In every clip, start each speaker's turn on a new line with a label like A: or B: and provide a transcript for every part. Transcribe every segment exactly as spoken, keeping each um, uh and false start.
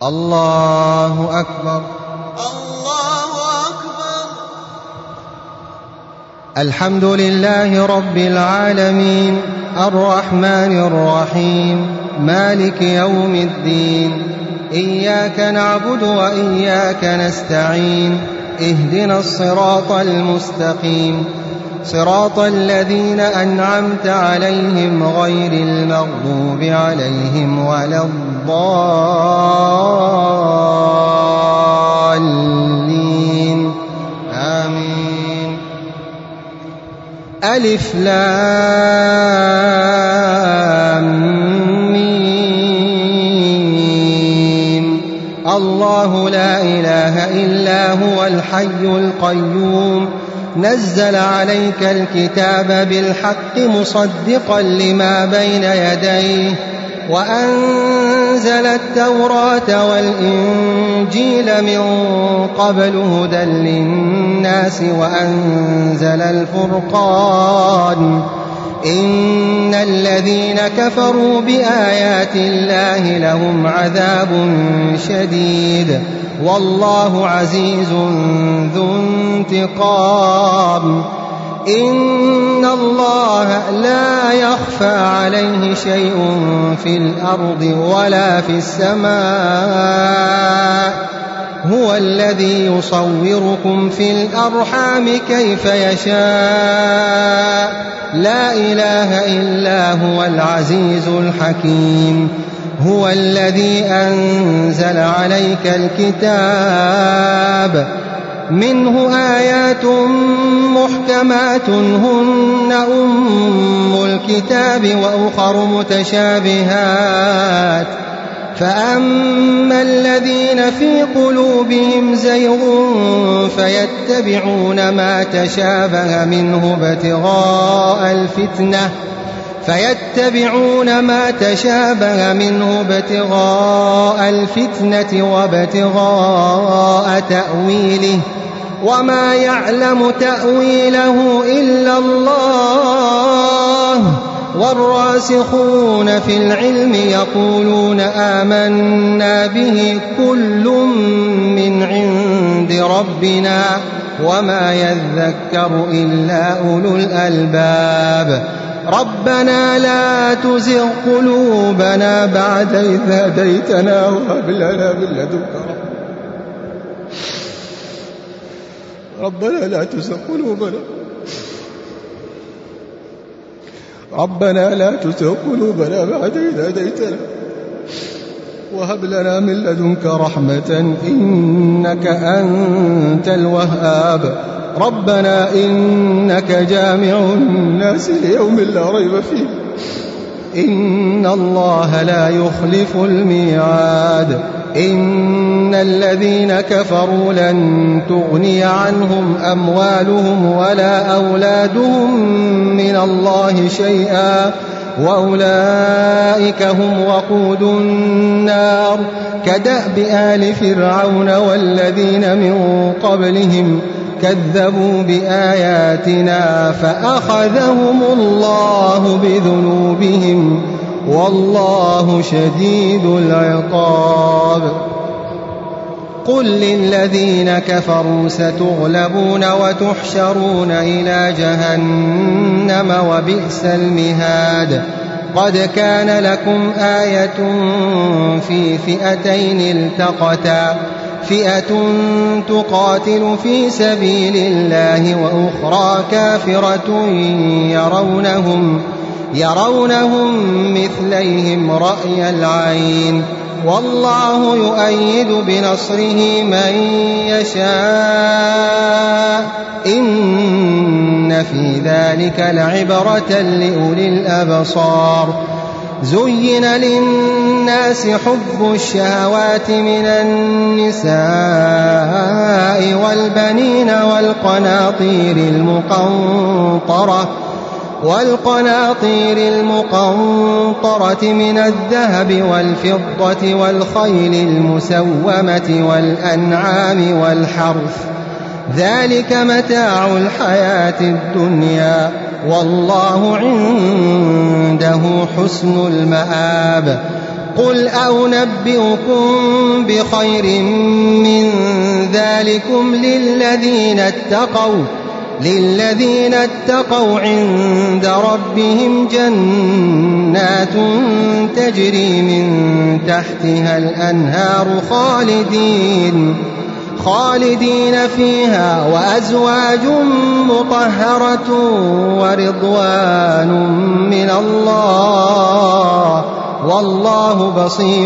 A: الله أكبر.
B: الله أكبر.
A: الحمد لله رب العالمين الرحمن الرحيم مالك يوم الدين، إياك نعبد وإياك نستعين، اهدنا الصراط المستقيم، صراط الذين أنعمت عليهم غير المغضوب عليهم ولا الضالين، آمين. ألف لام ميم. الله لا إله إلا هو الحي القيوم، نزل عليك الكتاب بالحق مصدقا لما بين يديه، وأنزل التوراة والإنجيل من قبل هدى للناس، وأنزل الفرقان. إن الذين كفروا بآيات الله لهم عذاب شديد، والله عزيز ذو انتقام. إن الله لا يخفى عليه شيء في الأرض ولا في السماء، هو الذي يصوركم في الأرحام كيف يشاء، لا إله إلا هو العزيز الحكيم. هو الذي أنزل عليك الكتاب، منه آيات محكمات هن أم الكتاب وأخر متشابهات، فأما الذين في قلوبهم زيغ فيتبعون ما تشابه منه ابتغاء الفتنة فيتبعون ما تشابه منه ابتغاء الفتنة وابتغاء تأويله، وما يعلم تأويله إلا الله، والراسخون في العلم يقولون آمنا به كل من عند ربنا، وما يذكر إلا أولو الألباب. ربنا لا تزغ قلوبنا بعد إذ هديتنا وهب لنا من لدنك رحمة. ربنا لا تزغ قلوبنا ربنا لا تزغ قلوبنا بعد إذ هديتنا وهب لنا من لدنك رحمة إنك أنت الوهاب. ربنا إنك جامع الناس ليوم لا ريب فيه، إن الله لا يخلف الميعاد. إن الذين كفروا لن تغني عنهم أموالهم ولا أولادهم من الله شيئا، وأولئك هم وقود النار، كدأب آل فرعون والذين من قبلهم كذبوا بآياتنا فأخذهم الله بذنوبهم، والله شديد العقاب. قل للذين كفروا ستغلبون وتحشرون إلى جهنم وبئس المهاد. قد كان لكم آية في فئتين التقتا، فئة تقاتل في سبيل الله وأخرى كافرة يرونهم يرونهم مثليهم رأي العين، والله يؤيد بنصره من يشاء، إن في ذلك لعبرة لأولي الأبصار. زين للناس حب الشهوات من النساء والبنين والقناطير المقنطرة والقناطير المقنطرة من الذهب والفضة والخيل المسومة والأنعام والحرث، ذلك متاع الحياة الدنيا، والله عنده حسن المآب. قل أنبئكم بخير من ذلكم للذين اتقوا للذين اتقوا عند ربهم جنات تجري من تحتها الأنهار خالدين خالدين فيها وأزواج مطهرة ورضوان من الله والله بصير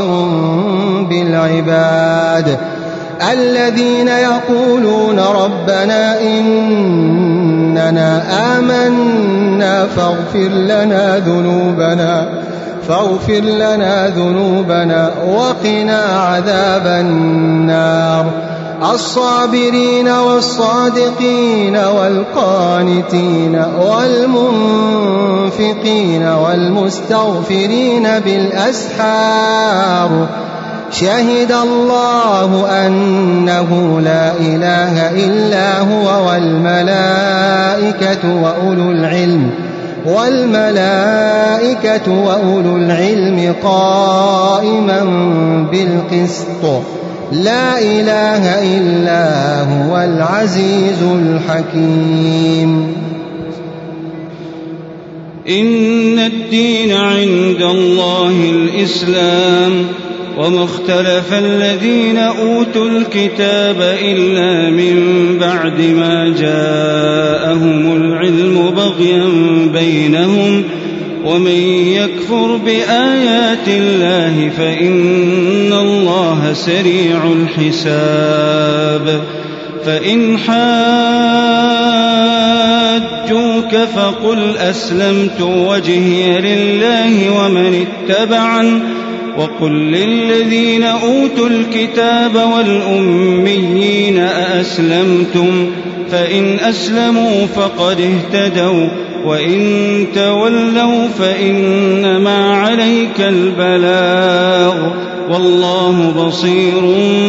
A: بالعباد الذين يقولون ربنا إننا آمنا فاغفر لنا ذنوبنا فاغفر لنا ذنوبنا وقنا عذاب النار الصابرين والصادقين والقانتين والمنفقين والمستغفرين بالأسحار شهد الله أنه لا إله إلا هو والملائكة وأولو العلم والملائكة وأولو العلم قائما بالقسط لا إله إلا هو العزيز الحكيم
C: إن الدين عند الله الإسلام وما اختلف الذين أوتوا الكتاب إلا من بعد ما جاءهم العلم بغيا بينهم ومن يكفر بآيات الله فإن الله سريع الحساب فإن حاجوك فقل أسلمت وجهي لله ومن اتبعن وقل للذين أوتوا الكتاب والأميين أأسلمتم فإن أسلموا فقد اهتدوا وإن تولوا فإنما عليك البلاغ والله بصير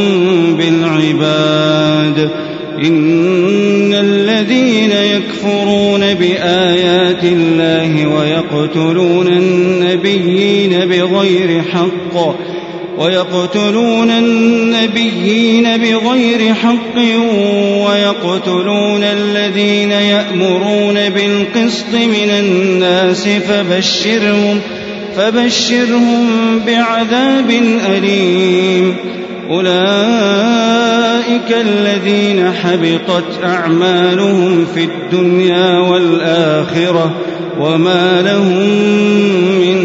C: بالعباد إن الذين يكفرون بآيات الله ويقتلون النبيين بغير حق ويقتلون النبيين بغير حق ويقتلون الذين يأمرون بالقسط من الناس فبشرهم فبشرهم بعذاب أليم أولئك الذين حبطت أعمالهم في الدنيا والآخرة وما لهم من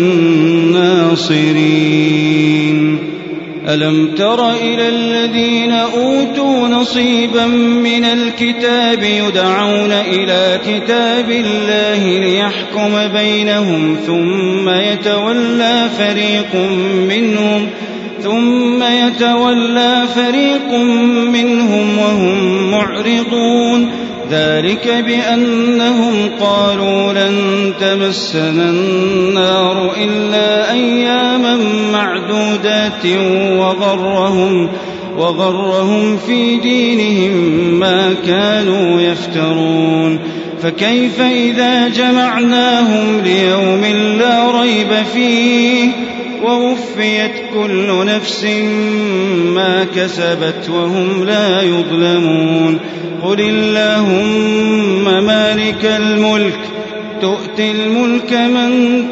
C: ناصرين ألم تر إلى الذين أوتوا نصيبا من الكتاب يدعون إلى كتاب الله ليحكم بينهم ثم يتولى فريق منهم ثم يتولى فريق منهم وهم معرضون ذلك بأنهم قالوا لن تمسنا النار إلا أياما معدودات وغرهم, وغرهم في دينهم ما كانوا يفترون فكيف إذا جمعناهم ليوم لا ريب فيه ووفيت كل نفس ما كسبت وهم لا يظلمون قل اللهم مالك الملك تؤتي الملك من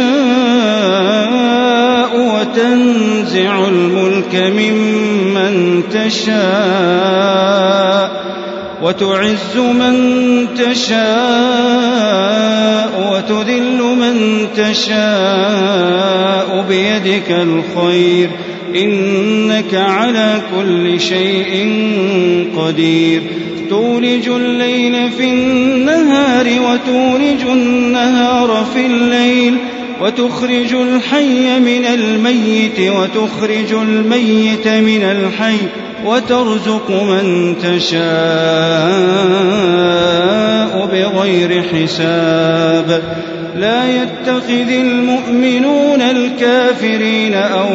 C: تشاء وتنزع الملك ممن تشاء وتعز من تشاء وتذل من تشاء بيدك الخير إنك على كل شيء قدير تولج الليل في النهار وتولج النهار في الليل وتخرج الحي من الميت وتخرج الميت من الحي وترزق من تشاء بغير حساب لا يتخذ المؤمنون الكافرين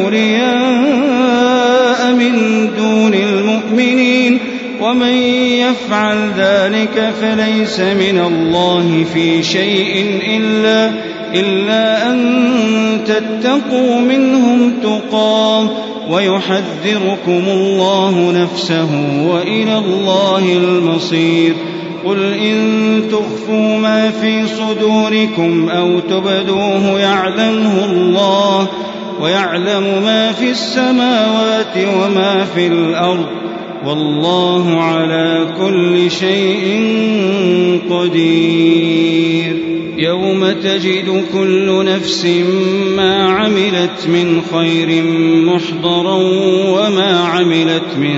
C: أولياء من دون المؤمنين ومن يفعل ذلك فليس من الله في شيء إلا إلا أن تتقوا منهم تقاه ويحذركم الله نفسه وإلى الله المصير. قل إن تخفوا ما في صدوركم أو تبدوه يعلمه الله ويعلم ما في السماوات وما في الأرض والله على كل شيء قدير. يوم تجد كل نفس ما عملت من خير محضرا وما عملت من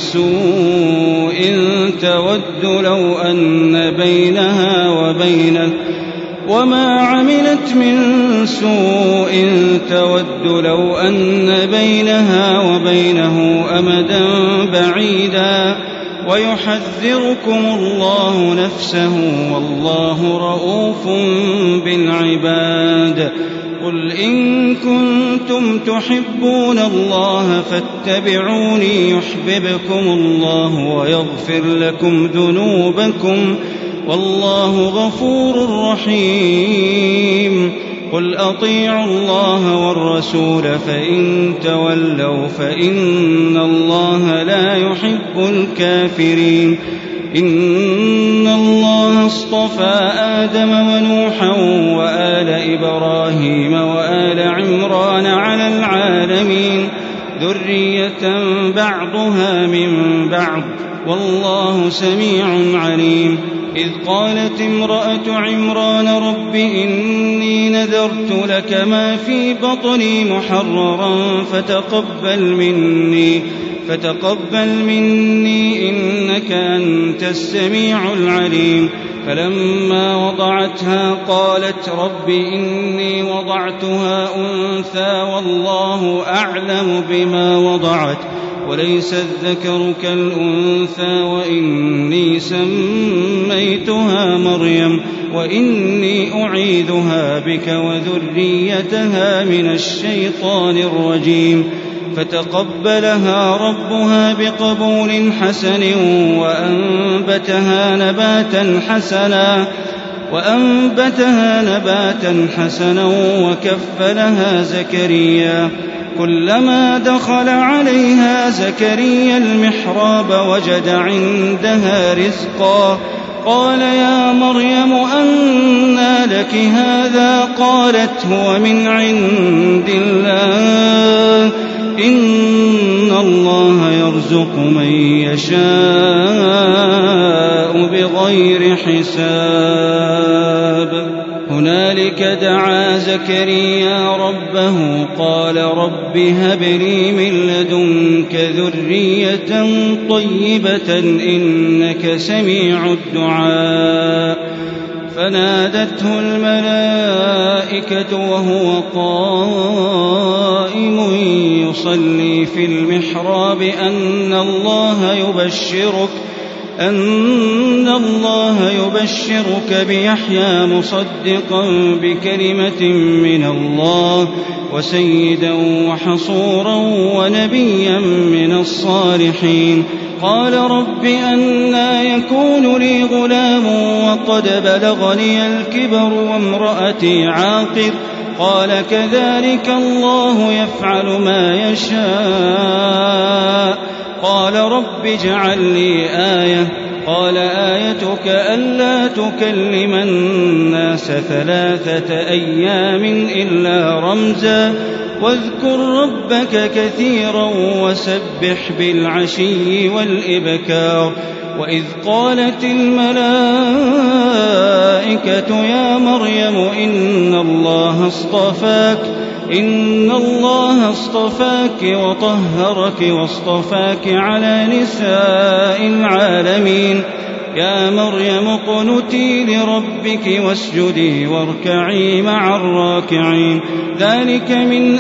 C: سوء تود لو أن بينها وبينه وما عملت من سوء تود لو أن بينها وبينه أمدا بعيدا ويحذركم الله نفسه والله رؤوف بالعباد. قل إن كنتم تحبون الله فاتبعوني يحببكم الله ويغفر لكم ذنوبكم والله غفور رحيم. قل أطيعوا الله والرسول فإن تولوا فإن الله لا يحب الكافرين. إن الله اصطفى آدم ونوحا وآل إبراهيم وآل عمران على العالمين ذرية بعضها من بعض والله سميع عليم. إذ قالت امرأة عمران رب إني نذرت لك ما في بطني محررا فتقبل مني فتقبل مني إنك أنت السميع العليم. فلما وضعتها قالت رب إني وضعتها أنثى والله أعلم بما وضعت وليس الذكر كالأنثى وإني سميتها مريم وإني أعيذها بك وذريتها من الشيطان الرجيم. فتقبلها ربها بقبول حسن وأنبتها نباتا حسنا وأنبتها نباتا حسنا وكفلها زكريا. كلما دخل عليها زكريا المحراب وجد عندها رزقا قال يا مريم أنى لك هذا قالت هو من عند الله إن الله يرزق من يشاء بغير حساب. هنالك دعا زكريا ربه قال رب هب لي من لدنك ذرية طيبة إنك سميع الدعاء. فنادته الملائكة وهو قائم يصلي في المحراب أن الله يبشرك أن الله يبشرك بيحيى مصدقا بكلمة من الله وسيدا وحصورا ونبيا من الصالحين. قال رب أنى يكون لي غلام وقد بلغني الكبر وامرأتي عاقر قال كذلك الله يفعل ما يشاء. قال رب اجعل لي آية قال آيتك ألا تكلم الناس ثلاثة أيام إلا رمزا واذكر ربك كثيرا وسبح بالعشي والإبكار. وإذ قالت الملائكة يا مريم إن الله اصطفاك إن الله اصطفاك وطهرك واصطفاك على نساء العالمين. يا مريم اقنتي لربك واسجدي واركعي مع الراكعين. ذلك من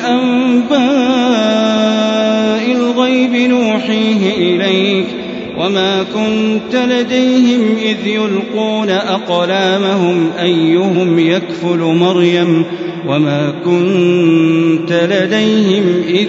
C: أنباء الغيب نوحيه إليك وما كنت لديهم إذ يلقون أقلامهم أيهم يكفل مريم وما كنت لديهم إذ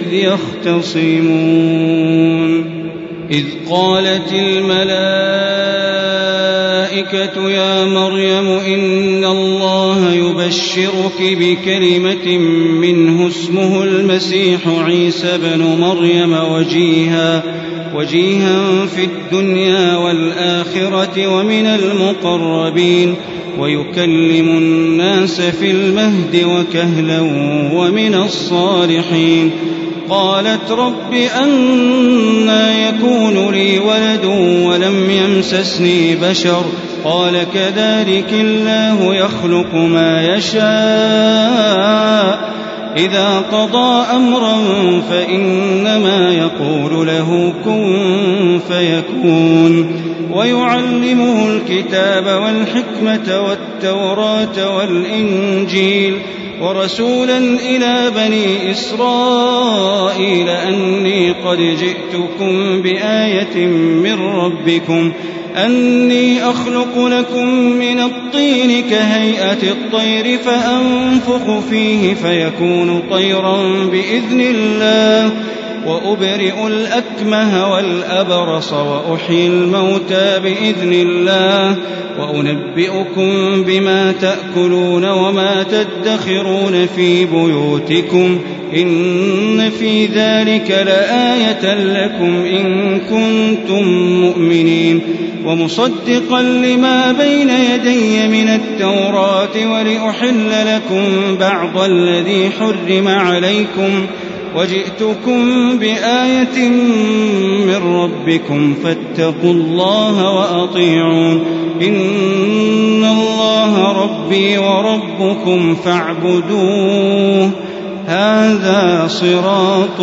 C: يختصمون. إذ قالت الملائكة الملائكة يا مريم إن الله يبشرك بكلمة منه اسمه المسيح عيسى بن مريم وجيها وجيها في الدنيا والآخرة ومن المقربين ويكلم الناس في المهد وكهلا ومن الصالحين. قالت رب أنى يكون لي ولد ولم يمسسني بشر قال كذلك الله يخلق ما يشاء إذا قضى أمرا فإنما يقول له كن فيكون. ويعلمه الكتاب والحكمة والتوراة والإنجيل ورسولا إلى بني إسرائيل أني قد جئتكم بآية من ربكم أني أخلق لكم من الطين كهيئة الطير فأنفخ فيه فيكون طيرا بإذن الله وأبرئ الأكمه والأبرص وأحيي الموتى بإذن الله وأنبئكم بما تأكلون وما تدخرون في بيوتكم إن في ذلك لآية لكم إن كنتم مؤمنين. ومصدقا لما بين يدي من التوراة ولأحل لكم بعض الذي حرم عليكم وجئتكم بآية من ربكم فاتقوا الله وأطيعون إن الله ربي وربكم فاعبدوه هذا صراط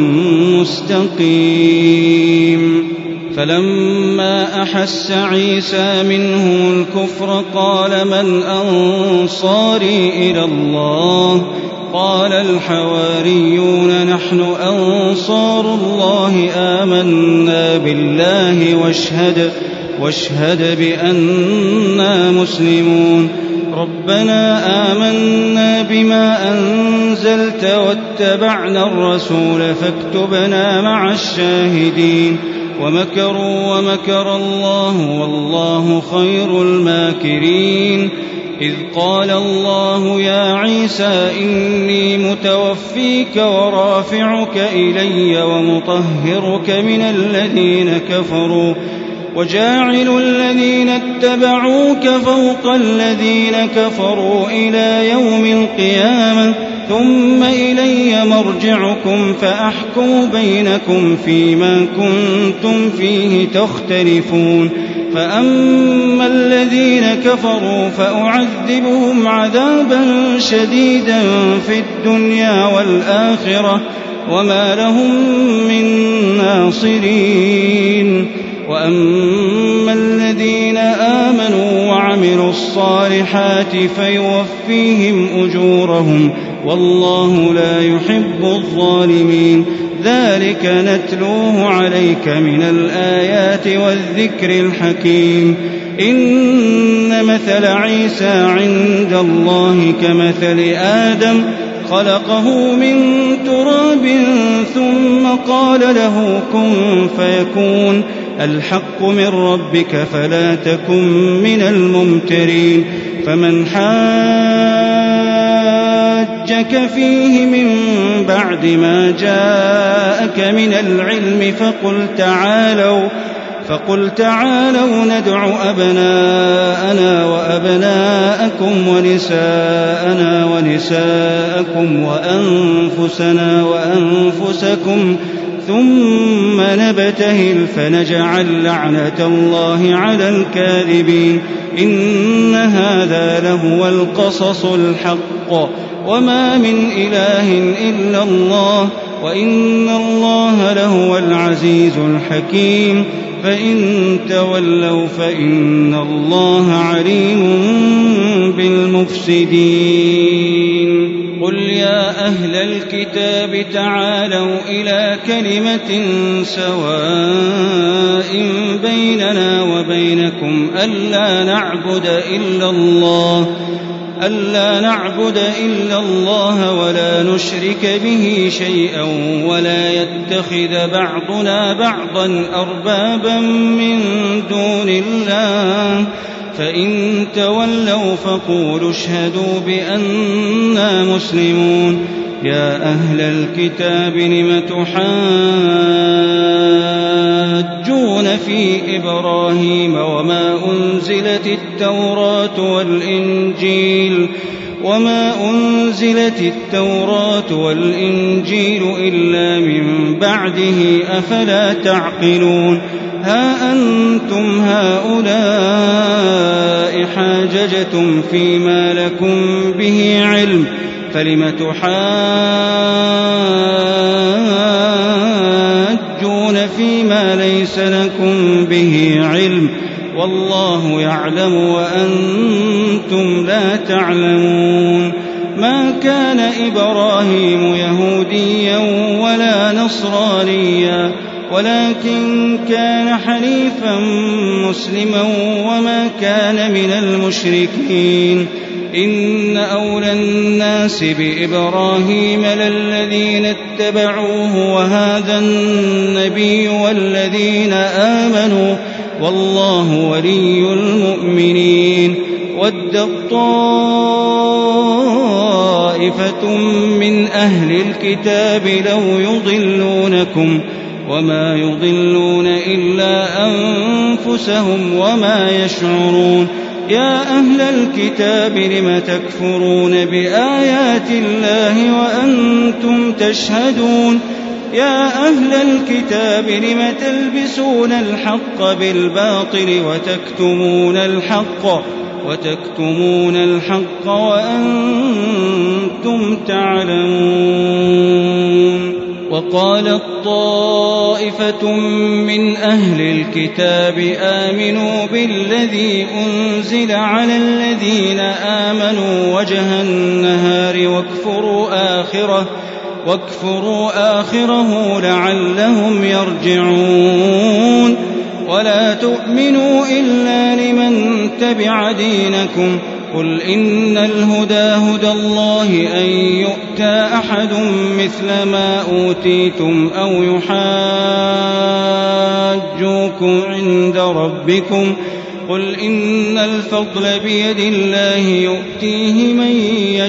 C: مستقيم. فلما أحس عيسى منهم الكفر قال من أنصاري إلى الله قال الحواريون نحن أنصار الله آمنا بالله واشهد, واشهد بأننا مسلمون. ربنا آمنا بما أنزلت واتبعنا الرسول فاكتبنا مع الشاهدين. ومكروا ومكر الله والله خير الماكرين. إذ قال الله يا عيسى إني متوفيك ورافعك إلي ومطهرك من الذين كفروا وجاعل الذين اتبعوك فوق الذين كفروا إلى يوم القيامة ثم إلي مرجعكم فأحكم بينكم فيما كنتم فيه تختلفون. فأما الذين كفروا فأعذبهم عذابا شديدا في الدنيا والآخرة وما لهم من ناصرين. وأما الذين آمنوا وعملوا الصالحات فيوفيهم أجورهم والله لا يحب الظالمين. ذلك نتلوه عليك من الآيات والذكر الحكيم. إن مثل عيسى عند الله كمثل آدم خلقه من تراب ثم قال له كن فيكون. الحق من ربك فلا تكن من الممترين. فمن حاجك فيه من بعد ما جاءك من العلم فقل تعالوا فقل تعالوا ندع أبناءنا وأبناءكم ونساءنا ونساءكم وأنفسنا وأنفسكم ثم نبتهل فنجعل لعنة الله على الكاذبين. إن هذا لهو القصص الحق وما من إله إلا الله وإن الله لهو العزيز الحكيم. فإن تولوا فإن الله عليم بالمفسدين. قل يا أهل الكتاب تعالوا إلى كلمة سواء بيننا وبينكم ألا نعبد إلا الله ألا نعبد إلا الله ولا نشرك به شيئا ولا يتخذ بعضنا بعضا أربابا من دون الله فإن تولوا فقولوا اشهدوا بأننا مسلمون. يا أهل الكتاب لم تحاجون في إبراهيم وما أنزلت التوراة والإنجيل وما أنزلت التوراة والإنجيل إلا من بعده أفلا تعقلون. ها أنتم هؤلاء حاججتم فيما لكم به علم فلم تحاجون فيما ليس لكم به علم والله يعلم وأنتم لا تعلمون. ما كان إبراهيم يهوديا ولا نصرانيا ولكن كان حنيفا مسلما وما كان من المشركين. إن أولى الناس بإبراهيم للذين اتبعوه وهذا النبي والذين آمنوا والله ولي المؤمنين. ودت طائفة من أهل الكتاب لو يضلونكم وما يضلون إلا أنفسهم وما يشعرون. يا أهل الكتاب لم تكفرون بآيات الله وأنتم تشهدون. يا أهل الكتاب لم تلبسون الحق بالباطل وتكتمون الحق وتكتمون الحق وأنتم تعلمون. وقالت طائفة من أهل الكتاب آمنوا بالذي أنزل على الذين آمنوا وجه النهار واكفروا آخره واكفروا آخره لعلهم يرجعون. ولا تؤمنوا إلا لمن تبع دينكم قل إن الهدى هدى الله أن يؤتى أحد مثل ما أوتيتم أو يحاجوكم عند ربكم قل إن الفضل بيد الله يؤتيه من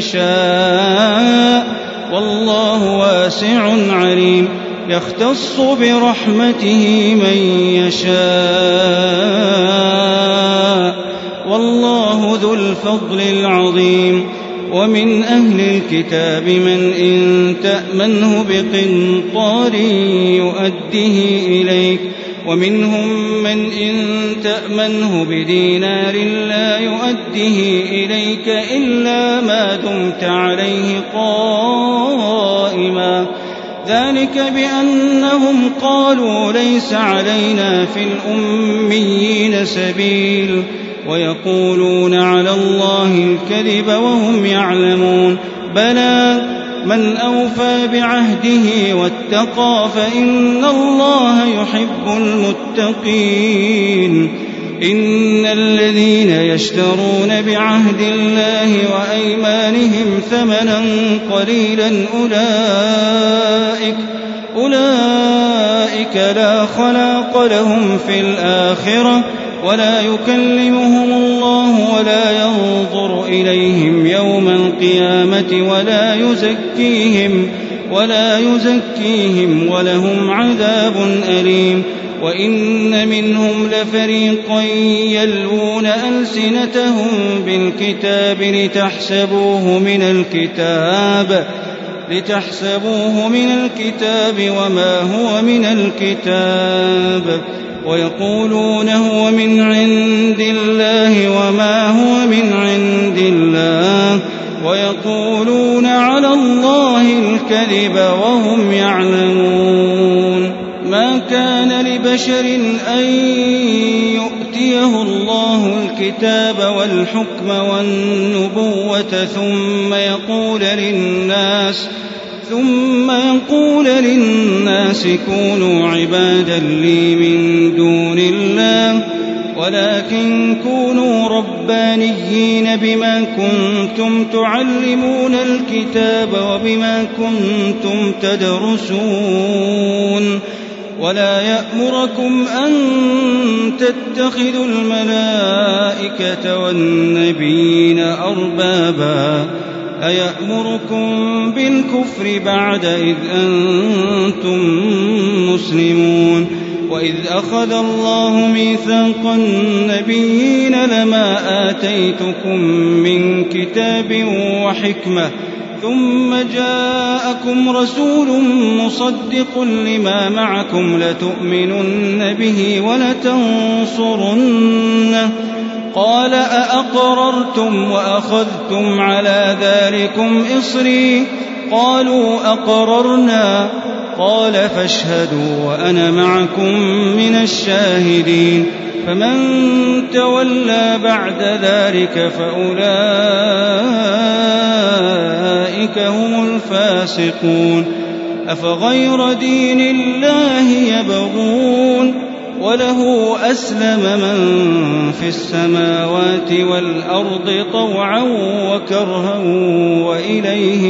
C: يشاء والله واسع عليم. يختص برحمته من يشاء والله ذو الفضل العظيم. ومن أهل الكتاب من إن تأمنه بقنطار يؤده إليك ومنهم من إن تأمنه بدينار لا يؤده إليك إلا ما دمت عليه قائما. ذلك بأنهم قالوا ليس علينا في الأميين سبيل ويقولون على الله الكذب وهم يعلمون. بلى من أوفى بعهده واتقى فإن الله يحب المتقين. إن الذين يشترون بعهد الله وأيمانهم ثمنا قليلا أولئك, أولئك لا خلاق لهم في الآخرة ولا يكلمهم الله ولا ينظر إليهم يوم القيامة ولا يزكيهم, ولا يزكيهم ولهم عذاب أليم. وإن منهم لفريقا يلوون ألسنتهم بالكتاب لتحسبوه من الكتاب لتحسبوه من الكتاب وما هو من الكتاب ويقولون هو من عند الله وما هو من عند الله ويقولون على الله الكذب وهم يعلمون. ما كان لبشر أن يؤتيه الله الكتاب والحكم والنبوة ثم يقول للناس ثم يقول للناس كونوا عبادا لي من دون الله ولكن كونوا ربانيين بما كنتم تعلمون الكتاب وبما كنتم تدرسون ولا يأمركم أن تتخذوا الملائكة والنبيين أربابا أيأمركم بالكفر بعد إذ أنتم مسلمون وإذ أخذ الله ميثاق النبيين لما آتيتكم من كتاب وحكمة ثم جاءكم رسول مصدق لما معكم لتؤمنن به ولتنصرنه قال أأقررتم وأخذتم على ذلكم إصري قالوا أقررنا قال فاشهدوا وأنا معكم من الشاهدين فمن تولى بعد ذلك فأولئك هم الفاسقون أفغير دين الله يبغون وله أسلم من في السماوات والأرض طوعا وكرها وإليه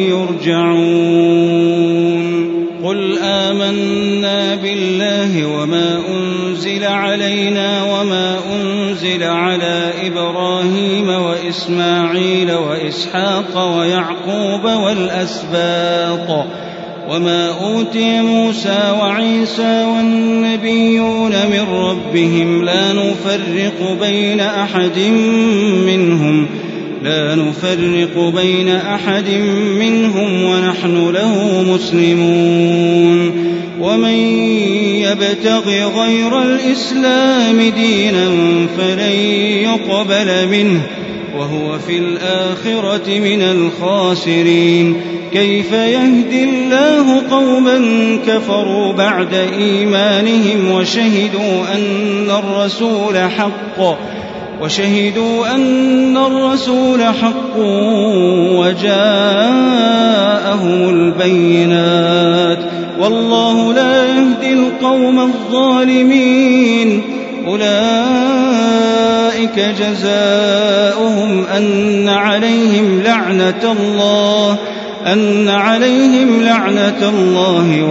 C: يرجعون قل آمنا بالله وما أنزل علينا وما أنزل على إبراهيم وإسماعيل وإسحاق ويعقوب والأسباط وما أوتي موسى وعيسى والنبيون من ربهم لا نفرق بين أحد منهم لا نفرق بين أحد منهم ونحن له مسلمون ومن يبتغ غير الإسلام دينا فلن يقبل منه وهو في الآخرة من الخاسرين كيف يهدي الله قوما كفروا بعد إيمانهم وشهدوا أن الرسول حق وشهدوا أن الرسول حق وجاءهم البينات والله لا يهدي القوم الظالمين أولئك جزاؤهم أن عليهم لعنة الله أن عليهم لعنة الله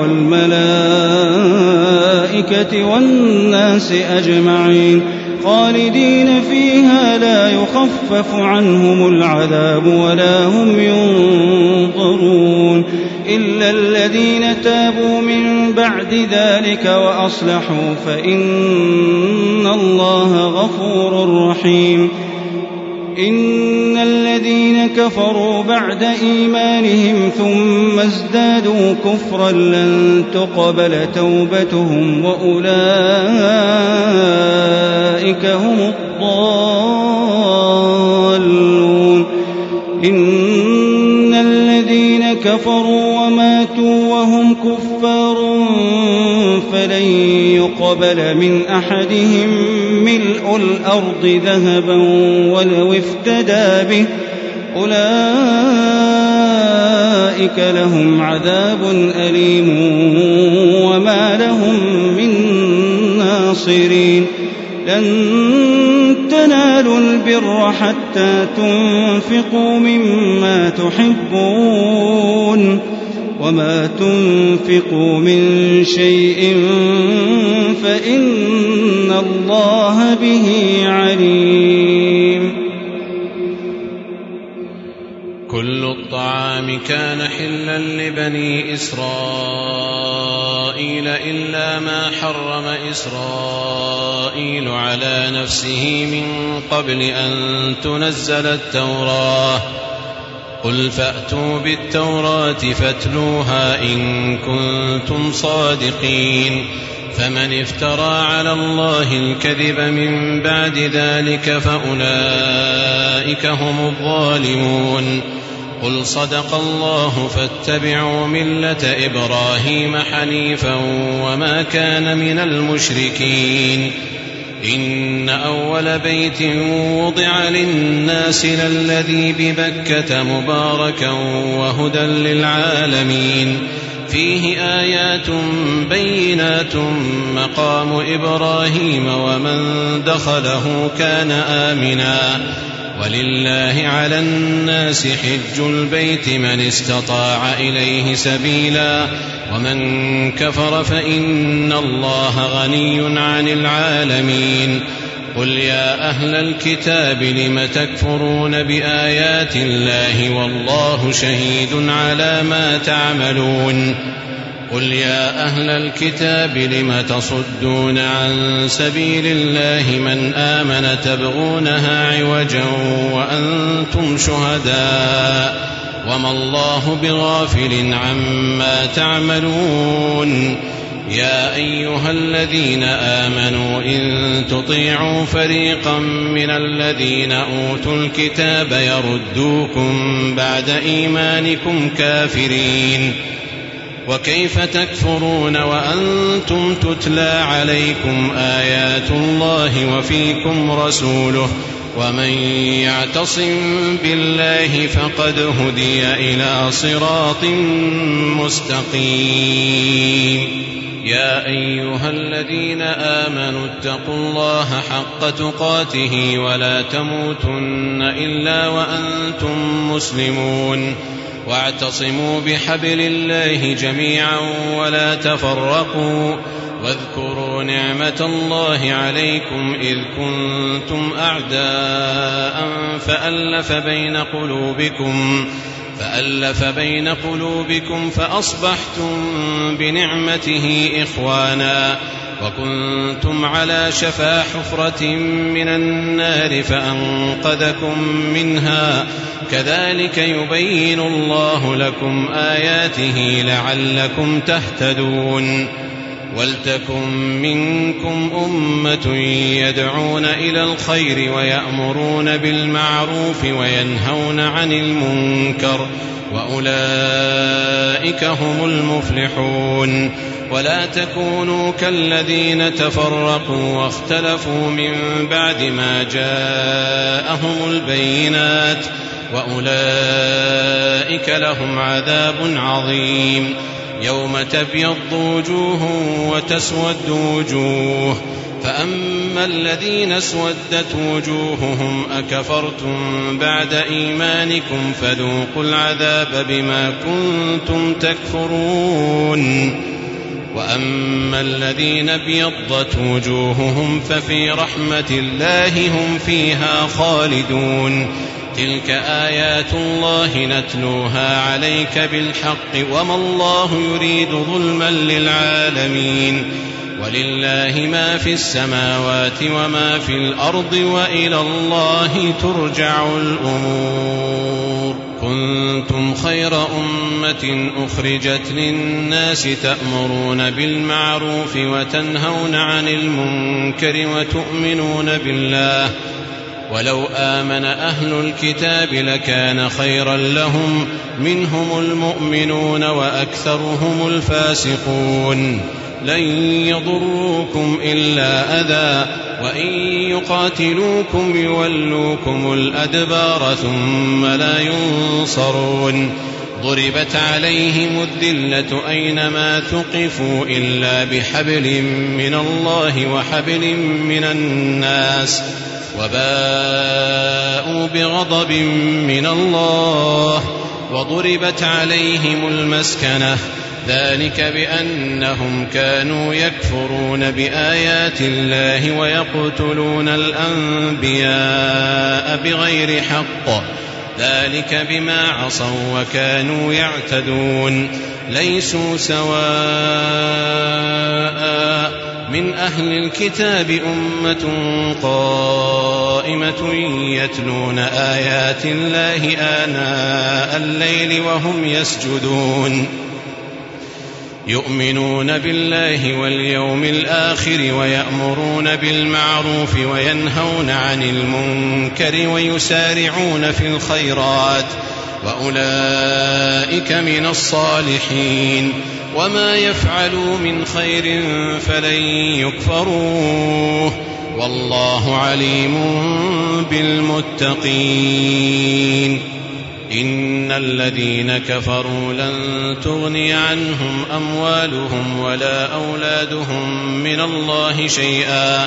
C: والملائكة والناس أجمعين خالدين فيها لا يخفف عنهم العذاب ولا هم ينظرون إلا الذين تابوا من بعد ذلك وأصلحوا فإن الله غفور رحيم إن الذين كفروا بعد إيمانهم ثم ازدادوا كفرا لن تقبل توبتهم وأولئك هم الضالون إن الذين كفروا وماتوا وهم كفار فلن يقبل من أحدهم ملء الأرض ذهبا ولو افتدى به أولئك لهم عذاب أليم وما لهم من ناصرين لن تنالوا البر حتى تنفقوا مما تحبون وما تنفقوا من شيء فإن الله به عليم
D: كل الطعام كان حلا لبني إسرائيل إلا ما حرم إسرائيل على نفسه من قبل أن تنزل التوراة قل فأتوا بالتوراة فاتلوها إن كنتم صادقين فمن افترى على الله الكذب من بعد ذلك فأولئك هم الظالمون قل صدق الله فاتبعوا ملة إبراهيم حنيفا وما كان من المشركين إن أول بيت وضع للناس للذي ببكة مباركا وهدى للعالمين فيه آيات بينات مقام إبراهيم ومن دخله كان آمنا ولله على الناس حج البيت من استطاع إليه سبيلا ومن كفر فإن الله غني عن العالمين. قل يا أهل الكتاب لم تكفرون بآيات الله والله شهيد على ما تعملون. قل يا أهل الكتاب لم تصدون عن سبيل الله من آمن تبغونها عوجا وأنتم شهداء وما الله بغافل عما تعملون. يا أيها الذين آمنوا إن تطيعوا فريقا من الذين أوتوا الكتاب يردوكم بعد إيمانكم كافرين وكيف تكفرون وأنتم تتلى عليكم آيات الله وفيكم رسوله ومن يعتصم بالله فقد هدي إلى صراط مستقيم. يا أيها الذين آمنوا اتقوا الله حق تقاته ولا تموتن إلا وأنتم مسلمون واعتصموا بحبل الله جميعا ولا تفرقوا واذكروا نعمة الله عليكم إذ كنتم أعداء فألف بين قلوبكم فألف بين قلوبكم فأصبحتم بنعمته إخوانا وكنتم على شفا حفرة من النار فأنقذكم منها كذلك يبين الله لكم آياته لعلكم تهتدون. ولتكن منكم أمة يدعون إلى الخير ويأمرون بالمعروف وينهون عن المنكر وأولئك هم المفلحون. ولا تكونوا كالذين تفرقوا واختلفوا من بعد ما جاءهم البينات وأولئك لهم عذاب عظيم. يوم تبيض وجوه وتسود وجوه فأما الذين اسودت وجوههم أكفرتم بعد إيمانكم فذوقوا العذاب بما كنتم تكفرون. وأما الذين ابيضت وجوههم ففي رحمة الله هم فيها خالدون. تلك آيات الله نتلوها عليك بالحق وما الله يريد ظلما للعالمين. ولله ما في السماوات وما في الأرض وإلى الله ترجع الأمور. كنتم خير أمة أخرجت للناس تأمرون بالمعروف وتنهون عن المنكر وتؤمنون بالله ولو آمن أهل الكتاب لكان خيرا لهم منهم المؤمنون وأكثرهم الفاسقون. لن يضروكم إلا أذى وإن يقاتلوكم يولوكم الأدبار ثم لا ينصرون. ضربت عليهم الذلة أينما ثقفوا إلا بحبل من الله وحبل من الناس وباءوا بغضب من الله وضربت عليهم المسكنة ذلك بأنهم كانوا يكفرون بآيات الله ويقتلون الأنبياء بغير حق ذلك بما عصوا وكانوا يعتدون. ليسوا سواء من أهل الكتاب أمة قائمة يتلون آيات الله آناء الليل وهم يسجدون يؤمنون بالله واليوم الآخر ويأمرون بالمعروف وينهون عن المنكر ويسارعون في الخيرات وأولئك من الصالحين. وما يفعلوا من خير فلن يكفروه والله عليم بالمتقين. إن الذين كفروا لن تغني عنهم أموالهم ولا أولادهم من الله شيئا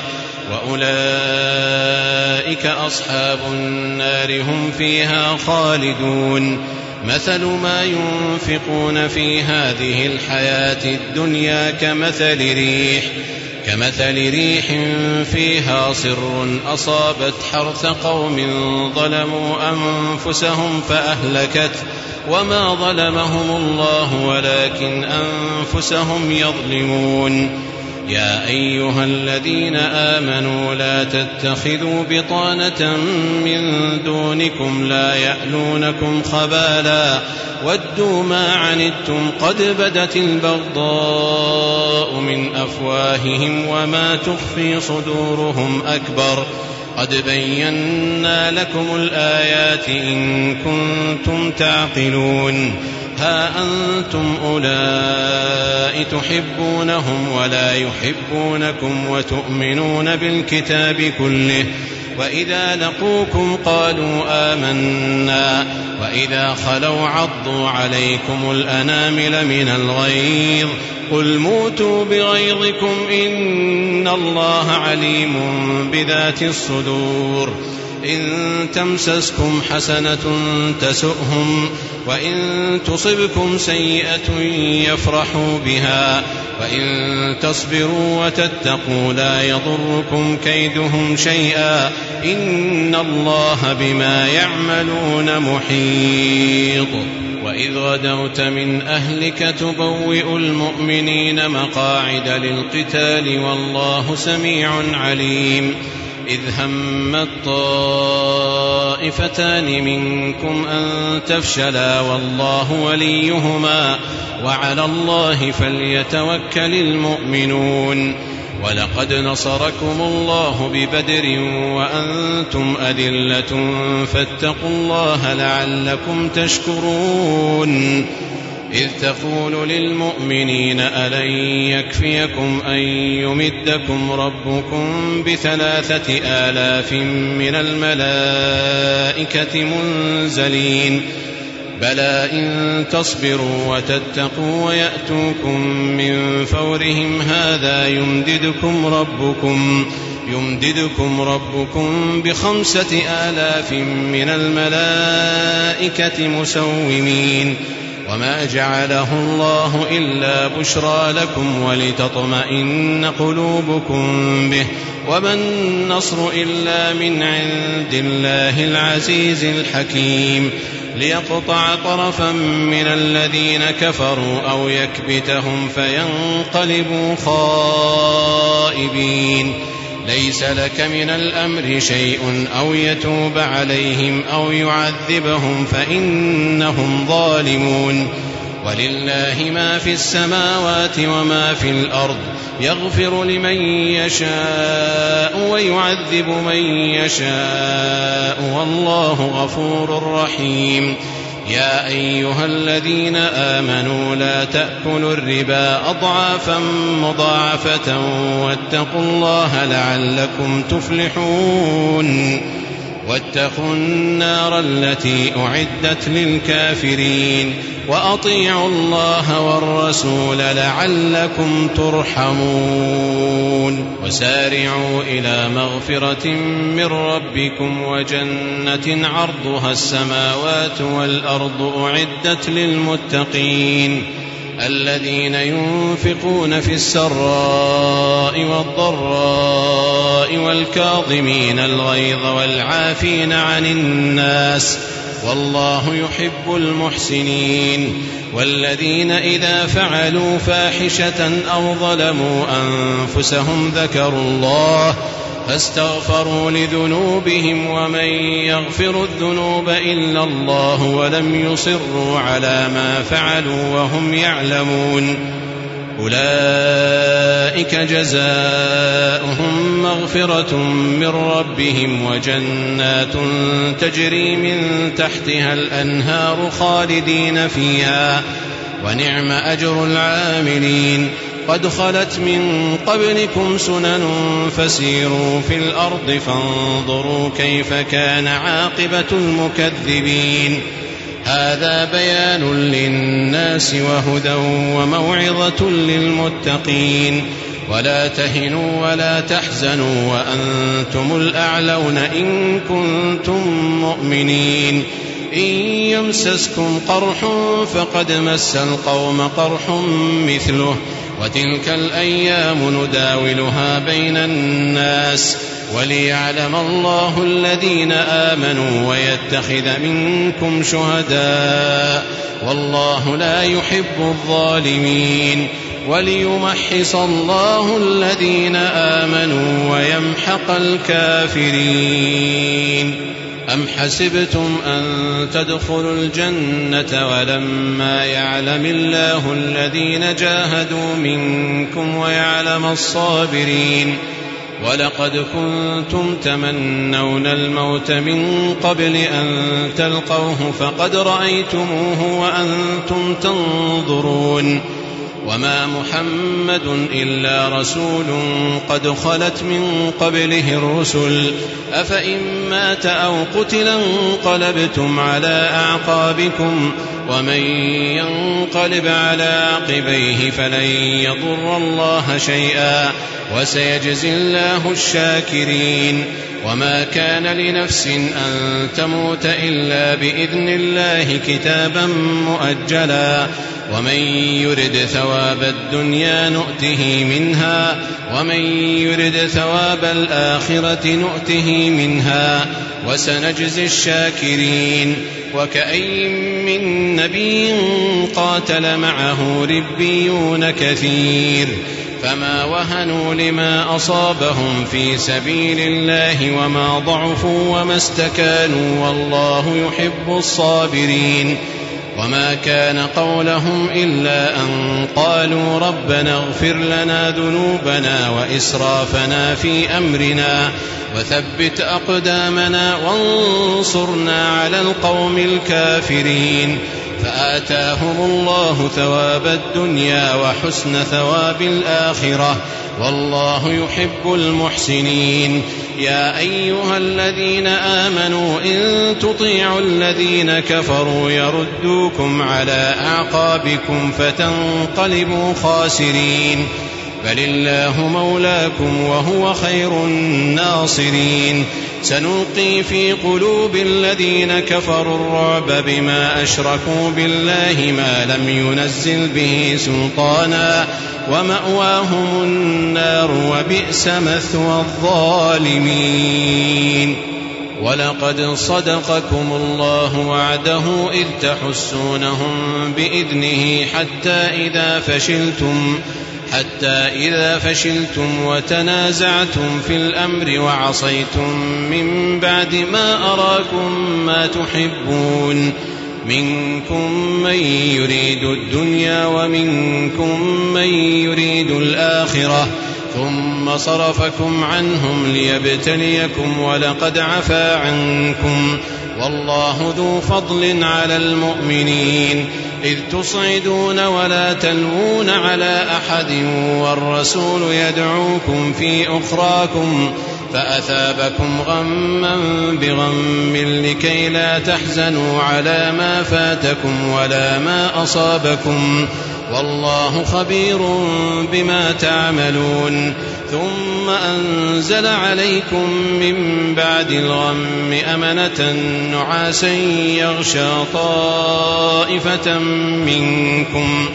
D: وأولئك أصحاب النار هم فيها خالدون مثل ما ينفقون في هذه الحياة الدنيا كمثل ريح كمثل ريح فيها صر أصابت حرث قوم ظلموا أنفسهم فأهلكته وما ظلمهم الله ولكن أنفسهم يظلمون يا أيها الذين آمنوا لا تتخذوا بطانة من دونكم لا يألونكم خبالا ودوا ما عنتم قد بدت البغضاء من أفواههم وما تخفي صدورهم أكبر قد بينا لكم الآيات إن كنتم تعقلون ها أنتم أولئك تحبونهم ولا يحبونكم وتؤمنون بالكتاب كله وإذا لقوكم قالوا آمنا وإذا خلوا عضوا عليكم الأنامل من الغيظ قل موتوا بغيظكم إن الله عليم بذات الصدور إن تمسسكم حسنة تسؤهم وإن تصبكم سيئة يفرحوا بها وإن تصبروا وتتقوا لا يضركم كيدهم شيئا إن الله بما يعملون محيط وإذ غدوت من أهلك تبوئ المؤمنين مقاعد للقتال والله سميع عليم إذ همت طائفتان منكم أن تفشلا والله وليهما وعلى الله فليتوكل المؤمنون ولقد نصركم الله ببدر وأنتم أذلة فاتقوا الله لعلكم تشكرون إذ تقول للمؤمنين ألن يكفيكم أن يمدكم ربكم بثلاثة آلاف من الملائكة منزلين بلى إن تصبروا وتتقوا ويأتوكم من فورهم هذا يمددكم ربكم يمددكم ربكم بخمسة آلاف من الملائكة مسومين وما جعله الله إلا بشرى لكم ولتطمئن قلوبكم به وما النصر إلا من عند الله العزيز الحكيم ليقطع طرفا من الذين كفروا أو يكبتهم فينقلبوا خائبين ليس لك من الأمر شيء أو يتوب عليهم أو يعذبهم فإنهم ظالمون ولله ما في السماوات وما في الأرض يغفر لمن يشاء ويعذب من يشاء والله غفور رحيم يا أيها الذين آمنوا لا تأكلوا الربا أضعافا مضاعفة واتقوا الله لعلكم تفلحون واتقوا النار التي أعدت للكافرين وأطيعوا الله والرسول لعلكم ترحمون وسارعوا إلى مغفرة من ربكم وجنة عرضها السماوات والأرض أعدت للمتقين الذين ينفقون في السراء والضراء والكاظمين الغيظ والعافين عن الناس والله يحب المحسنين والذين إذا فعلوا فاحشة أو ظلموا أنفسهم ذكروا الله فاستغفروا لذنوبهم ومن يغفر الذنوب إلا الله ولم يصروا على ما فعلوا وهم يعلمون أولئك جزاؤهم مغفرة من ربهم وجنات تجري من تحتها الأنهار خالدين فيها ونعم أجر العاملين قد خلت من قبلكم سنن فسيروا في الأرض فانظروا كيف كان عاقبة المكذبين هذا بيان للناس وهدى وموعظة للمتقين. ولا تهنوا ولا تحزنوا وأنتم الأعلون إن كنتم مؤمنين. إن يمسسكم قرح فقد مس القوم قرح مثله وتلك الأيام نداولها بين الناس وليعلم الله الذين آمنوا ويتخذ منكم شهداء والله لا يحب الظالمين وليمحص الله الذين آمنوا ويمحق الكافرين. أم حسبتم أن تدخلوا الجنة ولما يعلم الله الذين جاهدوا منكم ويعلم الصابرين ولقد كنتم تمنون الموت من قبل أن تلقوه فقد رأيتموه وأنتم تنظرون. وما محمد إلا رسول قد خلت من قبله الرسل أفإن مات أو قتلا انقلبتم على أعقابكم ومن ينقلب على عقبيه فلن يضر الله شيئا وسيجزي الله الشاكرين. وما كان لنفس أن تموت إلا بإذن الله كتابا مؤجلا ومن يرد ثواب الدنيا نؤته منها ومن يرد ثواب الآخرة نؤته منها وسنجزي الشاكرين. وكأي من نبي قاتل معه ربيون كثير فما وهنوا لما أصابهم في سبيل الله وما ضعفوا وما استكانوا والله يحب الصابرين. وما كان قولهم إلا أن قالوا ربنا اغفر لنا ذنوبنا وإسرافنا في أمرنا وثبت أقدامنا وانصرنا على القوم الكافرين. فآتاهم الله ثواب الدنيا وحسن ثواب الآخرة والله يحب المحسنين. يا أيها الذين آمنوا إن تطيعوا الذين كفروا يردوكم على أعقابكم فتنقلبوا خاسرين بل الله مولاكم وهو خير الناصرين. سنلقي في قلوب الذين كفروا الرعب بما أشركوا بالله ما لم ينزل به سلطانا ومأواهم النار وبئس مثوى الظالمين. ولقد صدقكم الله وعده إذ تحسونهم بإذنه حتى إذا فشلتم حتى إذا فشلتم وتنازعتم في الأمر وعصيتم من بعد ما أراكم ما تحبون منكم من يريد الدنيا ومنكم من يريد الآخرة ثم صرفكم عنهم ليبتليكم ولقد عفا عنكم والله ذو فضل على المؤمنين. إذ تصعدون ولا تلوون على أحد والرسول يدعوكم في أخراكم فأثابكم غما بغم لكي لا تحزنوا على ما فاتكم ولا ما أصابكم والله خبير بما تعملون. ثم أنزل عليكم من بعد الغم أمنة نعاسا يغشى طائفة منكم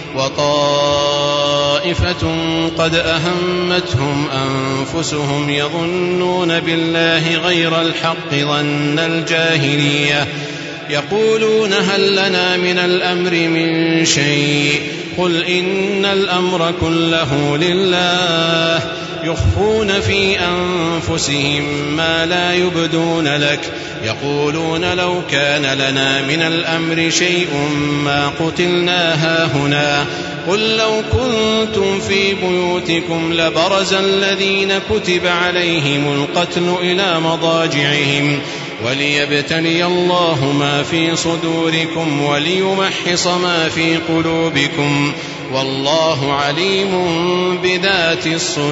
D: وطائفة قد أهمتهم أنفسهم يظنون بالله غير الحق ظن الجاهلية يقولون هل لنا من الأمر من شيء قل إن الأمر كله لله يخفون في أنفسهم ما لا يبدون لك يقولون لو كان لنا من الأمر شيء ما قتلنا هاهنا قل لو كنتم في بيوتكم لبرز الذين كتب عليهم القتل إلى مضاجعهم وليبتلي الله ما في صدوركم وليمحص ما في قلوبكم والله عليم بذات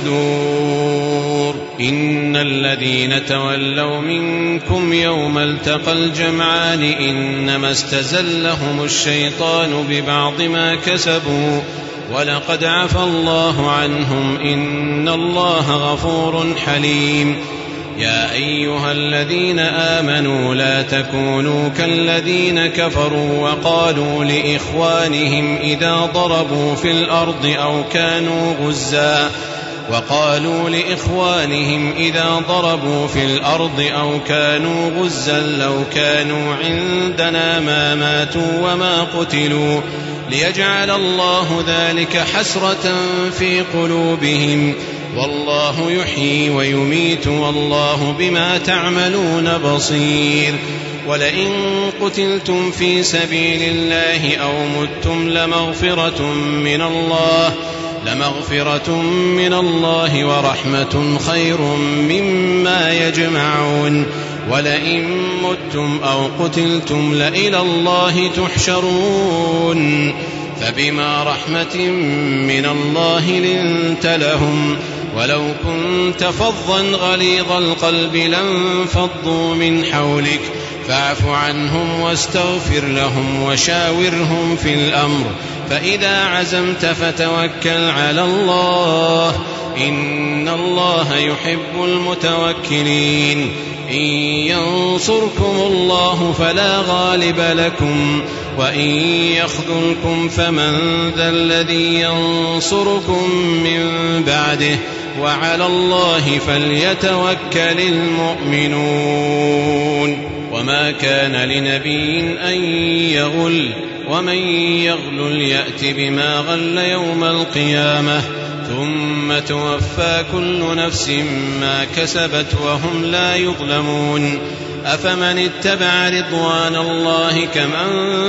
D: الصدور. إن الذين تولوا منكم يوم التقى الجمعان إنما استزلهم الشيطان ببعض ما كسبوا ولقد عفى الله عنهم إن الله غفور حليم. يا أيها الذين آمنوا لا تكونوا كالذين كفروا وقالوا لإخوانهم إذا ضربوا في الأرض أو كانوا غزا وقالوا لإخوانهم إذا ضربوا في الأرض أو كانوا غزا لو كانوا عندنا ما ماتوا وما قتلوا ليجعل الله ذلك حسرة في قلوبهم والله يحيي ويميت والله بما تعملون بصير. ولئن قتلتم في سبيل الله أو متم لمغفرة من الله لمغفرة من الله ورحمة خير مما يجمعون. ولئن متم أو قتلتم لإلى الله تحشرون. فبما رحمة من الله لنت لهم ولو كنت فظا غليظ القلب لانفضوا من حولك فاعف عنهم واستغفر لهم وشاورهم في الأمر فإذا عزمت فتوكل على الله إن الله يحب المتوكلين. إن ينصركم الله فلا غالب لكم وإن يخذلكم فمن ذا الذي ينصركم من بعده وعلى الله فليتوكل المؤمنون. وما كان لنبي أن يغل ومن يغل يأت بما غل يوم القيامة ثم توفى كل نفس ما كسبت وهم لا يظلمون. أفمن اتبع رضوان الله كمن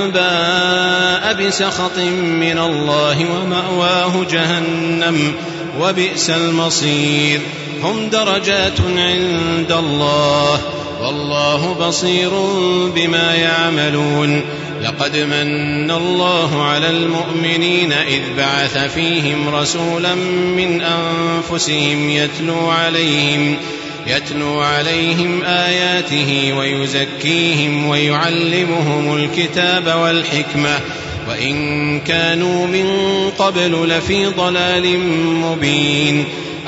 D: باء بسخط من الله ومأواه جهنم وبئس المصير. هم درجات عند الله والله بصير بما يعملون. لقد من الله على المؤمنين إذ بعث فيهم رسولا من أنفسهم يتلو عليهم يتلو عليهم آياته ويزكيهم ويعلمهم الكتاب والحكمة وإن كانوا من قبل لفي ضلال مبين.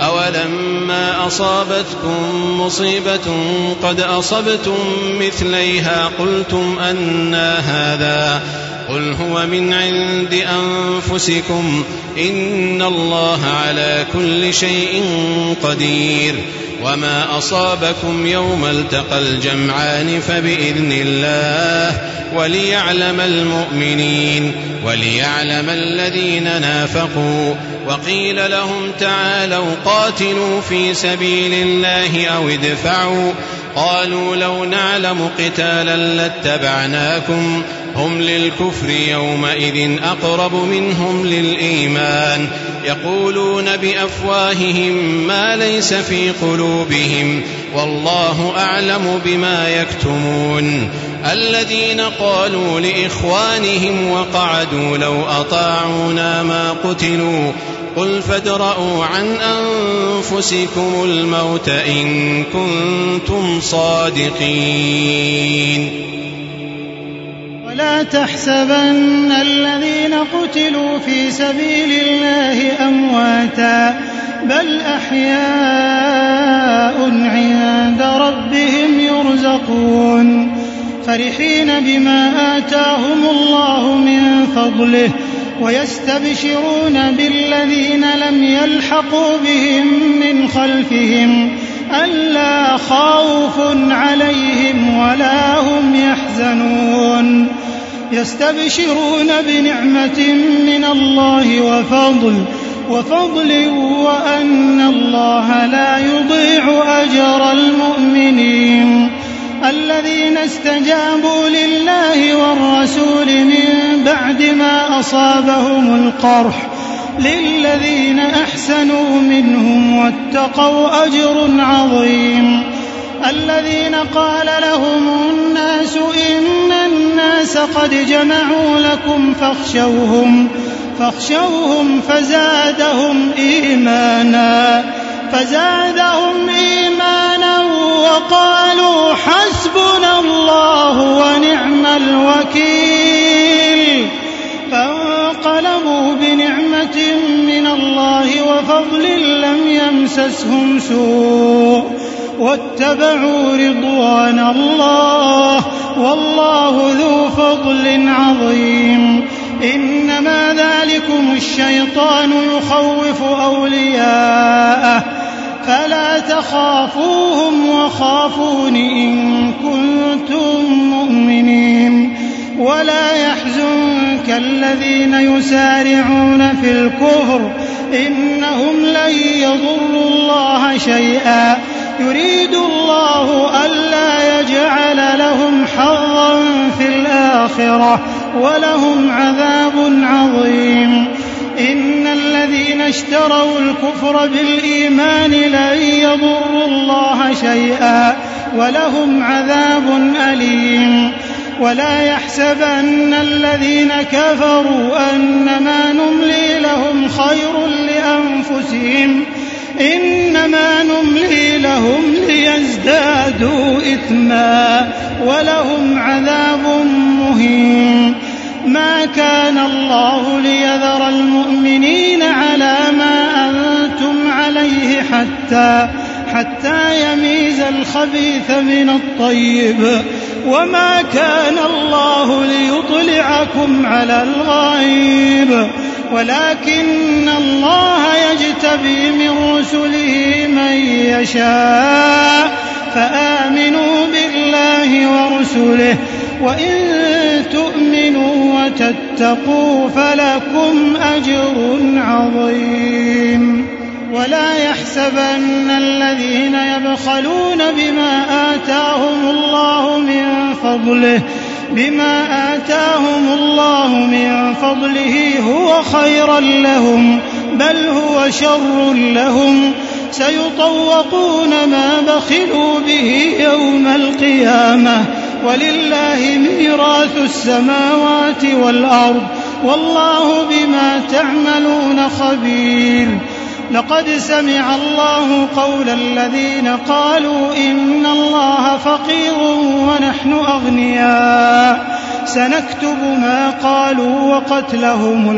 D: أولما أصابتكم مصيبة قد أصبتم مثليها قلتم أنى هذا قل هو من عند أنفسكم إن الله على كل شيء قدير. وما أصابكم يوم التقى الجمعان فبإذن الله وليعلم المؤمنين وليعلم الذين نافقوا. وقيل لهم تعالوا قاتلوا في سبيل الله أو ادفعوا قالوا لو نعلم قتالا لاتبعناكم هم للكفر يومئذ أقرب منهم للإيمان يقولون بأفواههم ما ليس في قلوبهم والله أعلم بما يكتمون. الذين قالوا لإخوانهم وقعدوا لو أطاعونا ما قتلوا قل فادرءوا عن أنفسكم الموت إن كنتم صادقين.
E: ولا تحسبن الذين قتلوا في سبيل الله أمواتا بل أحياء عند ربهم يرزقون فرحين بما آتاهم الله من فضله ويستبشرون بالذين لم يلحقوا بهم من خلفهم ألا خوف عليهم ولا هم يحزنون يستبشرون بنعمة من الله وفضل وفضل وأن الله لا يضيع أجر المؤمنين. الذين استجابوا لله والرسول من بعد ما أصابهم القرح للذين أحسنوا منهم واتقوا أجر عظيم. الذين قال لهم الناس إن الناس قد جمعوا لكم فاخشوهم فاخشوهم فزادهم إيمانا فزادهم إيمانا وقالوا حسبنا الله ونعم الوكيل فانقلبوا بنعمة من الله وفضل لم يمسسهم سوء واتبعوا رضوان الله والله ذو فضل عظيم إنما ذلكم الشيطان يخوف أولياءه فلا تخافوهم وخافون إن كنتم مؤمنين ولا يحزنك الذين يسارعون في الكفر إنهم لن يضروا الله شيئا يريد الله ألا يجعل لهم حظا في الآخرة ولهم عذاب عظيم إن الذين اشتروا الكفر بالإيمان لن يضروا الله شيئا ولهم عذاب أليم ولا يحسبن الذين كفروا أنما نملي لهم خير لأنفسهم إنما نملي لهم ليزدادوا إثما ولهم عذاب مهين ما كان الله ليذر المؤمنين على ما أنتم عليه حتى حتى يميز الخبيث من الطيب وما كان الله ليطلعكم على الغيب ولكن الله يجتبي من رسله من يشاء فآمنوا بالله ورسله وإن تؤمنوا وتتقوا فلكم أجر عظيم ولا يحسبن الذين يبخلون بما آتاهم الله من فضله بما آتاهم الله من فضله هو خيرا لهم بل هو شر لهم سيطوقون ما بخلوا به يوم القيامة ولله ميراث السماوات والأرض والله بما تعملون خبير لقد سمع الله قول الذين قالوا إن الله فقير ونحن أغنياء سنكتب ما قالوا وقتلهم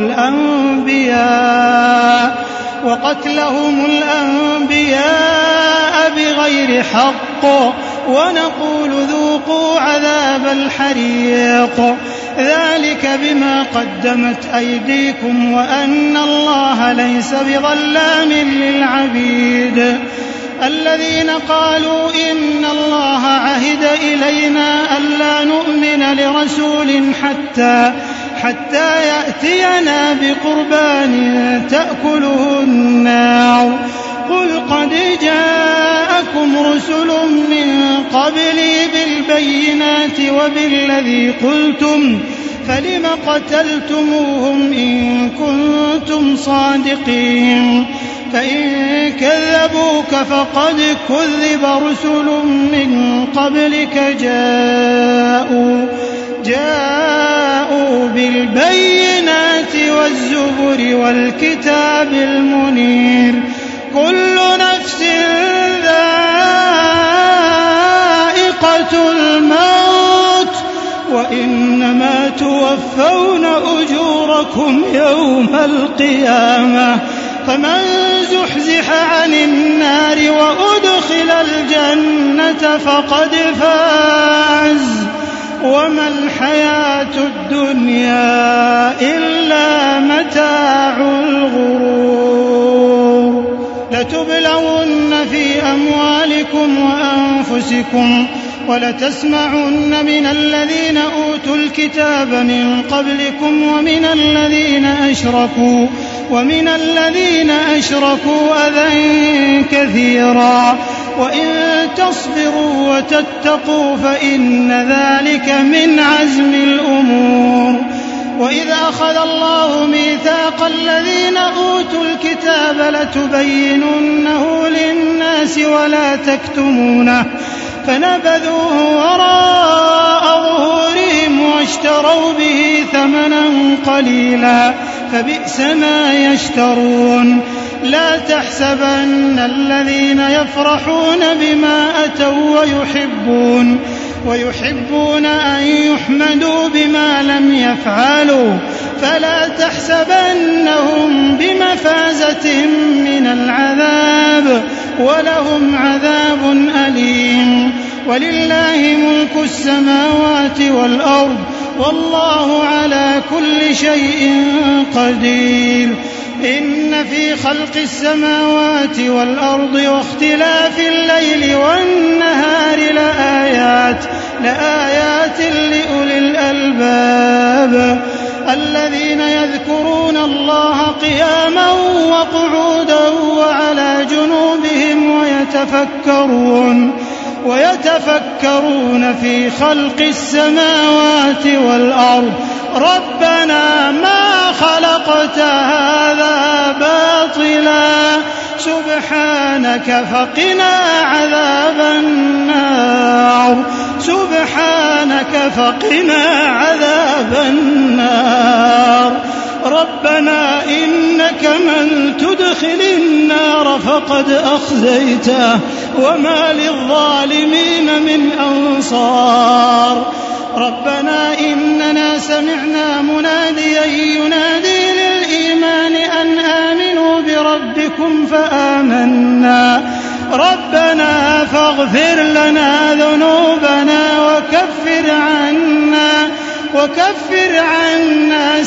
E: الأنبياء وقتلهم الأنبياء بغير حق ونقول ذوقوا عذاب الحريق ذلك بما قدمت أيديكم وأن الله ليس بظلام للعبيد الذين قالوا إن الله عهد إلينا ألا نؤمن لرسول حتى حتى يأتينا بقربان تأكله النار قل قد جاءكم رسل من قبلي بالبينات وبالذي قلتم فلم قتلتموهم إن كنتم صادقين فإن كذبوك فقد كذب رسل من قبلك جاءوا جاءوا بالبينات والزبر والكتاب المنير كل نفس ذائقة الموت وإنما توفون أجوركم يوم القيامة فمن زحزح عن النار وأدخل الجنة فقد فاز وما الحياة الدنيا إلا متاع الغرور لتبلغن في أموالكم وأنفسكم ولتسمعن من الذين أوتوا الكتاب من قبلكم ومن الذين أشركوا ومن الذين أشركوا أذى كثيرا وإن تصبروا وتتقوا فإن ذلك من عزم الأمور وإذ أخذ الله ميثاق الذين أوتوا الكتاب لتبيننه للناس ولا تكتمونه فنبذوه وراء ظهورهم واشتروا به ثمنا قليلا فبئس ما يشترون لا تحسبن الذين يفرحون بما أتوا ويحبون ويحبون أن يحمدوا بما لم يفعلوا فلا تحسبنهم بمفازة من العذاب ولهم عذاب أليم ولله ملك السماوات والأرض والله على كل شيء قدير إن في خلق السماوات والأرض واختلاف الليل والنهار لآيات لآيات لأولي الألباب الذين يذكرون الله قياما وقعودا وعلى جنوبهم ويتفكرون ويتفكرون في خلق السماوات والأرض ربنا ما خلقت هذا باطلا سبحانك فقنا عذاب النار سبحانك فقنا عذاب النار ربنا إنك من تدخل النار فقد أخزيته وما للظالمين من أنصار ربنا إننا سمعنا مناديا ينادي للإيمان أن آمنوا بربكم فآمنا ربنا فاغفر لنا ذنوبنا وكفر عنا وكفر عنا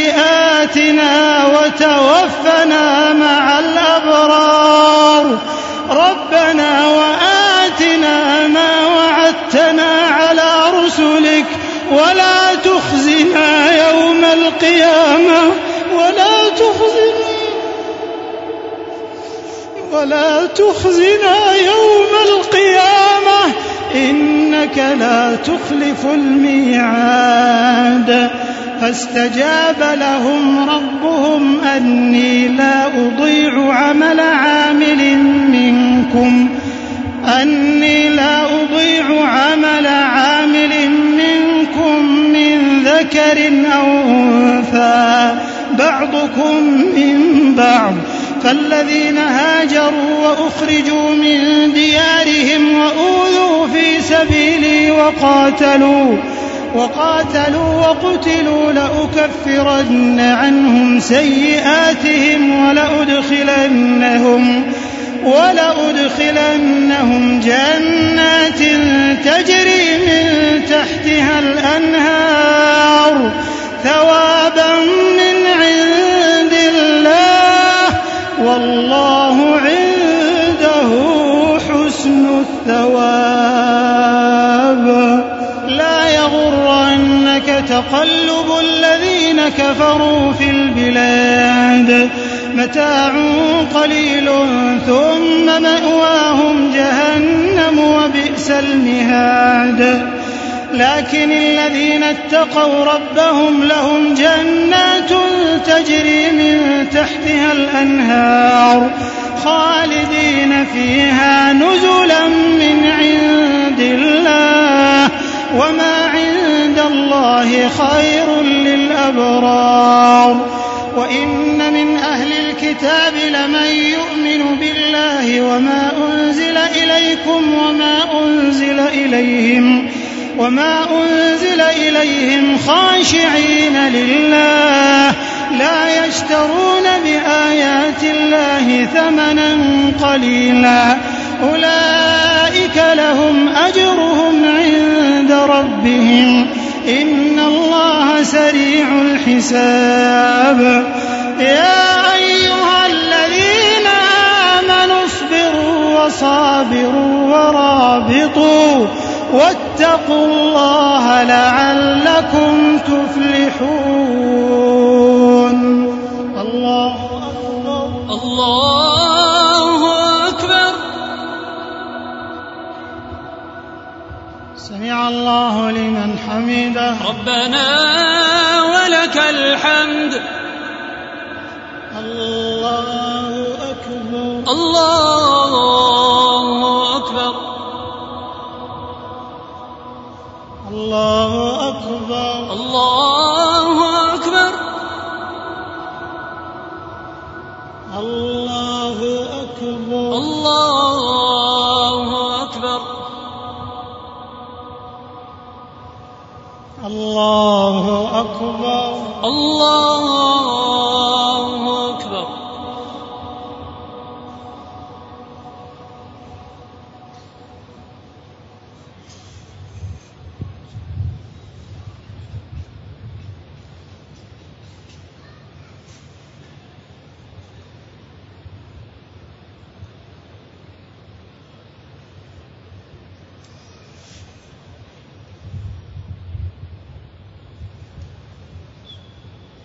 E: سيئاتنا وتوفنا مع الأبرار ربنا وآتنا ما وعدتنا على رسلك ولا تخزنا يوم القيامة ولا تخزنا ولا تخزنا يوم القيامة إنك لا تخلف الميعاد فاستجاب لهم ربهم أني لا أضيع عمل عامل منكم أني لا أضيع عمل عامل منكم من ذكر أو أنثى بعضكم من بعض فالذين هاجروا وأخرجوا من ديارهم وأوذوا في سبيلي وقاتلوا وقاتلوا وقتلوا لأكفرن عنهم سيئاتهم ولأدخلنهم ولأدخلنهم جنات تجري من تحتها الأنهار ثوابا من عند الله والله عنده حسن الثواب لا يغرنك تقلب الذين كفروا في البلاد متاع قليل ثم مأواهم جهنم وبئس المهاد لكن الذين اتقوا ربهم لهم جنات تجري من تحتها الأنهار خالدين فيها نزلا من عند الله وما عند الله خير للأبرار وإن من أهل الكتاب لمن يؤمن بالله وما أنزل إليكم وما أنزل إليهم وما أنزل إليهم خاشعين لله لا يشترون بآيات الله ثمنا قليلا أولئك لهم أجرهم عند ربهم إن الله سريع الحساب يا أيها الذين آمنوا اصبروا وصابروا ورابطوا واتقوا الله لعلكم تفلحون الله أكبر
F: الله أكبر
E: سمع الله لمن حمده
F: ربنا ولك الحمد
E: الله أكبر
F: الله أكبر
E: الله أكبر
F: الله أكبر
E: الله أكبر
F: الله أكبر
E: الله أكبر
F: الله